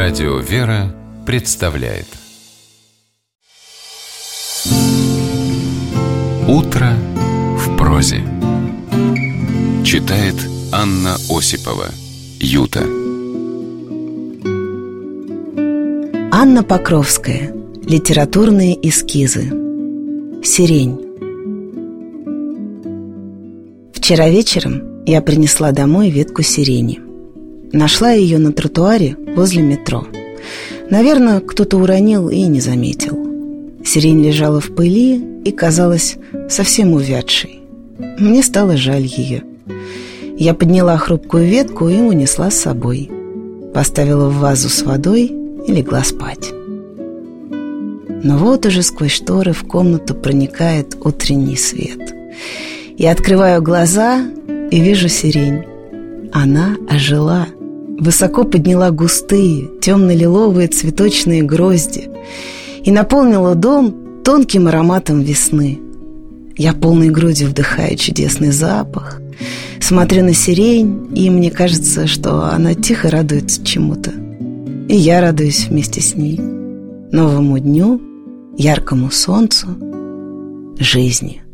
Радио «Вера» представляет «Утро в прозе». Читает Анна Осипова. Юта. Анна Покровская. Литературные эскизы. Сирень. Вчера вечером я принесла домой ветку сирени. Нашла ее на тротуаре возле метро. Наверное, кто-то уронил и не заметил. Сирень лежала в пыли и казалась совсем увядшей. Мне стало жаль ее. Я подняла хрупкую ветку и унесла с собой. Поставила в вазу с водой и легла спать. Но вот уже сквозь шторы в комнату проникает утренний свет. Я открываю глаза и вижу сирень. Она ожила. Высоко подняла густые, темно-лиловые цветочные грозди и наполнила дом тонким ароматом весны. Я полной грудью вдыхаю чудесный запах, смотрю на сирень, и мне кажется, что она тихо радуется чему-то. И я радуюсь вместе с ней. Новому дню, яркому солнцу, жизни.